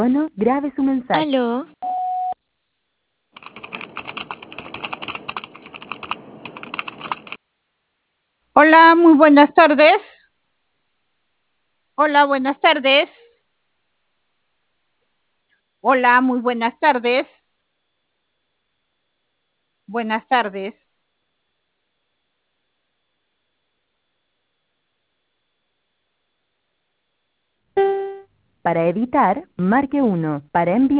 tono, grabe su mensaje. Aló, Hola, muy buenas tardes. Hola, buenas tardes. Hola, muy buenas tardes. Buenas tardes. Para editar, marque 1. Para enviar